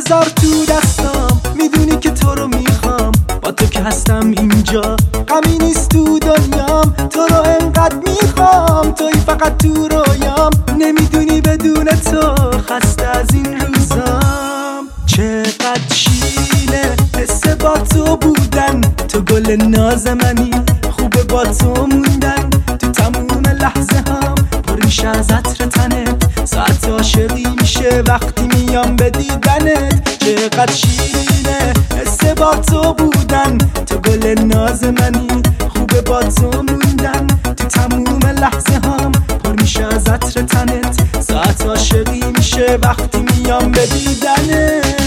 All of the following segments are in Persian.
بذار تو دستام، میدونی که تو رو میخوام، با تو که هستم اینجا غمی نیست تو دنیام. تو رو انقدر میخوام، توی فقط تو رویام، نمیدونی بدون تو خسته از این روزام. چقدر شیرینه حس با تو بودن، تو گل ناز منی، خوبه با تو موندن. تو تموم لحظه هم پر میشه از عطر تنت، ساعت عاشقی میشه وقتی میام به دیدنت. چقدر شیرینه حس با تو بودن، تو گل ناز منی، خوبه با تو موندن. تو تموم لحظه هم پر میشه از عطر تنت، ساعت عاشقی میشه وقتی میام به دیدنت.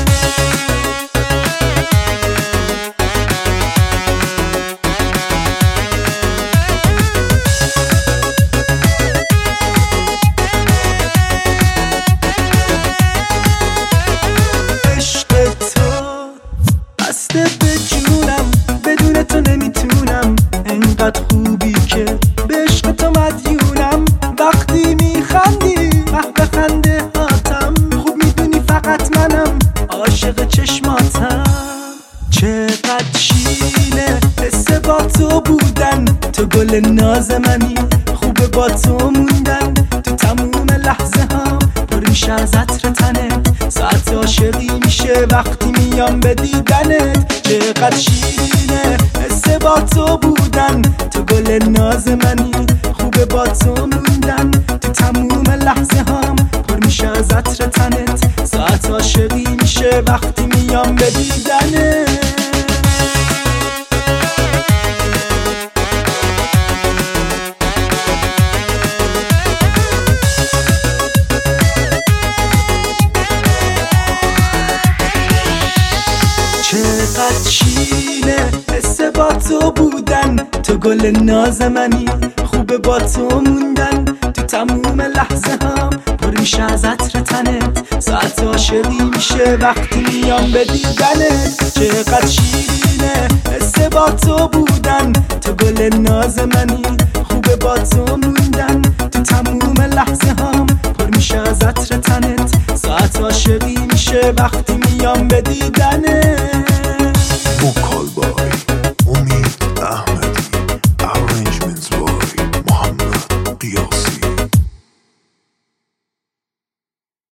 بسته به جونم، بدون تو نمیتونم، انقدر خوبی که به عشق تو مدیونم. وقتی میخندی به خنده هاتم، خوب میدونی فقط منم عاشق چشماتم. چقدر شیرینه حس با تو بودن، تو گل ناز منی، خوبه با تو موندن. تو تموم لحظه هم پر میشه از عطر تنت، ساعت عاشقی میشه وقتی میام به دیدنت. چقدر شیرینه حس با تو بودن، تو گل ناز منی، خوبه با تو موندن. تو تموم لحظه هم پر میشه از عطر تنت، ساعت عاشقی میشه وقتی میام به دیدنت. چقدر شیرینه حس با تو بودن، تو گل ناز منی، خوبه با تو موندن. تو تموم لحظه هم پر میشه از عطر تنت، ساعت عاشقی میشه وقتی میام به دیدنت. چقدر شیرینه حس با تو بودن، تو گل ناز منی، خوبه با تو موندن. تو تموم لحظه هم پر میشه از عطر تنت، ساعت عاشقی میشه وقتی میام به دیدنت. Vocal Boy